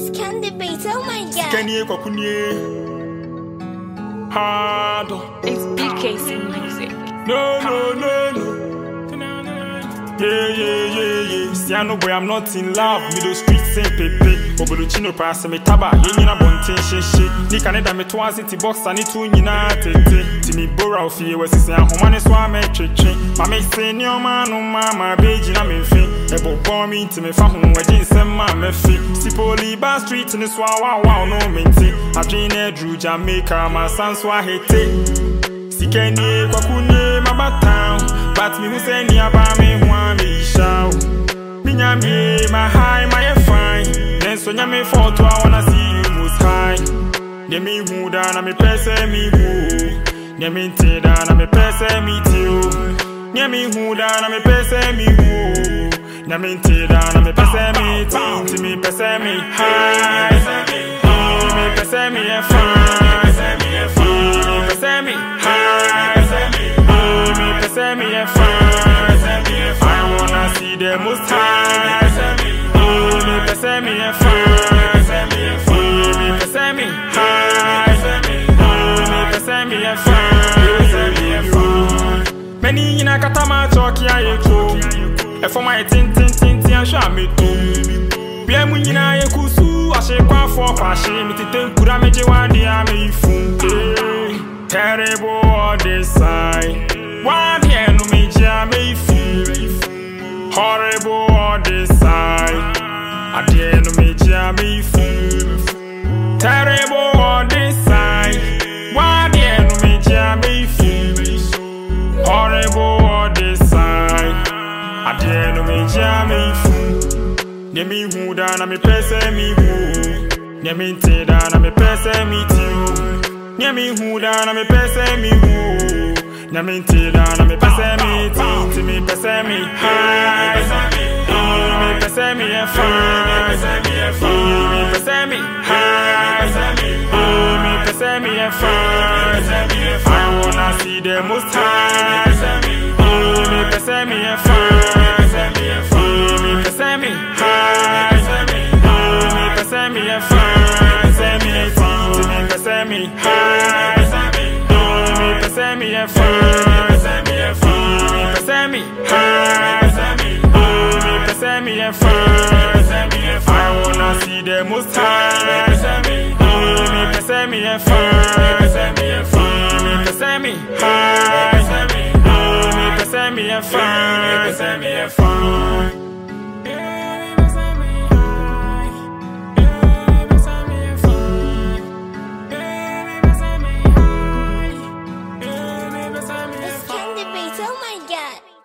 Candy Bait, oh my god. Kenny Kokunye. Hard. It's BKC Music. No. Yeah. See, I know boy, I'm not in love. Middle street same pepe. Oboluchino pass me taba. Yenina bontin she. Ni Canada me twice city box and it two nina tete. Timi bora ofie we sisi a homane so ame twetwe. Mama say ni o ma no mama beji na me fin. Ebo bomb me to me fa ho we din sem ma me fi. Sipoli ba street ni so wow no menti. Adwene Drew Jamaica ma sanswa hete. Sikeni kwakunye mabatown. But me who say ni aba me hwa me show. Me nyame my high my fine. Then so nyame for to I wanna see you most high. Ne me hu da na me pese me hu. Ne me te da na me pese me tiu. Ne me hu da na me pese me hu. Ne me te da na me pese me tiu. Ti me pese me high. Me pese me fine. Me pese me high. Me pese me I wanna see the most high. Me pese me fine. Me pese me high. Me pese me fine. Many in a katama talk ya yeto. For my tin and show me too. Be a munina ye kusu. I say kwa for passion. Me titen kura meje wadi a me fun. Terrible all this side. One year no me jam me feel. Horrible all this side. I dare no me jam me feel. Terrible all this side. One year no me jam me feel. Horrible all this side. I dare no me jam me feel. Ne me hu da na me pese me hu. Ne me te da na me pese me tiu. Ne me hu da na me pese me hu. Na me te da na me pese me tiu. Me pese me high. Me pese me fine. Me pese me high. Me pese me fine. I wanna see the most high. Me pese me fine. Me pese me high. Me pese me fine. Me pese me high. Me pese me fine. Me pese me high. Me pese me fine. I wanna see the most high. Me pese me fine. Me pese me high. Me pese me fine. Candy Bait, oh my god.